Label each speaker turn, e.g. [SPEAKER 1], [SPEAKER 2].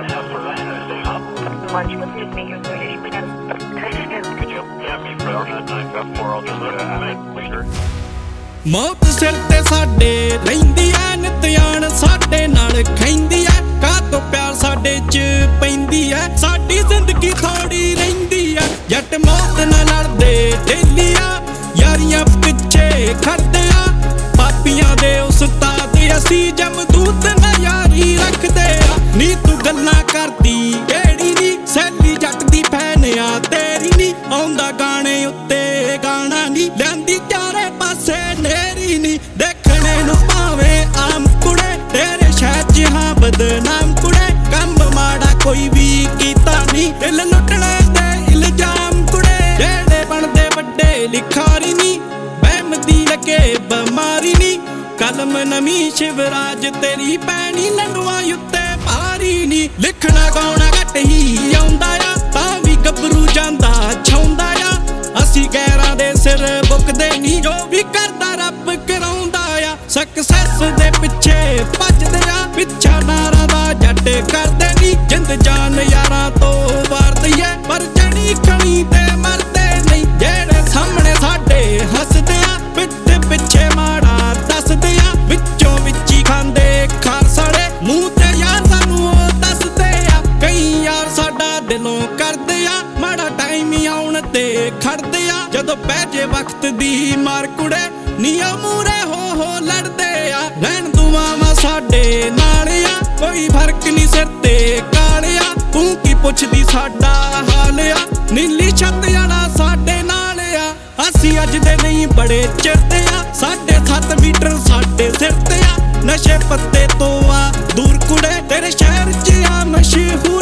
[SPEAKER 1] Lunch with Disney here, so you can. Could you have me for that 954? I'll just look at it later.
[SPEAKER 2] मौत सिर ते साडे रहिंदी ऐ नित जान साडे नाल खैंदी ऐ काह तो प्यार साडे च पैंदी ऐ साडी जिंदगी थोड़ी रहिंदी ऐ जट मौत नाल लड़दे डेली आ यारियां पिछे खड़दे आ पापियां दे उस्ताद असी जमदूत ना यारी रखदे आ नी तू गल्लां करदी केड़ी नी सैली जट दी भैन आ तेरी नी आउंदा गाने उत्ते गाना नी लैंदी चारे पासे नेरी नी देखने नू भावें आम कुड़े तेरे शहर च हां बदनाम कुड़े कम माड़ा कोई भी कीता नी दिल लुटने दे इल्जाम कुड़े जेड़े बनदे वड्डे लिखारी नी बहम दी लगे बमारी नी कलम नवी शिवराज तेरी पैनी लंडुआ उत्ते भारी नी लिखना गाउणा घट ही आउंदा आ तां भी गबरू जांदा छाउंदा आ असी गैरां दे सिर बुकदे नी जो भी करदा रब कराउंदा आ सक्सैस दे पिछे भजदे आ पिछा नारां दा जट करदे नी जिंद जान यारां तो वारदी ऐ पर जड़ी खणी ते मरदे नहीं जेड़े सामने साडे हसदे आ पिठ पिछे माड़ा दसदे आ विचों विची खांदे खार साड़े मूंह ते यार सानू दसदे आ कई यार साडा दिलों करदे आ माड़ा टाइम आउण ते खड़दे आ जदों पै जे वक्त दी मार कुड़े नीया मूरे हो लड़दे आ रहन दुआवां साडे नाल आ कोई फर्क नी सिर ते कालिया तू की पुछदी साडा हाल आ नीली छत आला साडे नाल आ असी अज दे नहीं बड़े चिरदे आ 7.5 मीटर साडे सिर ते आ नशे पत्ते तो आ दूर कुड़े तेरे शहर च आ मशहूर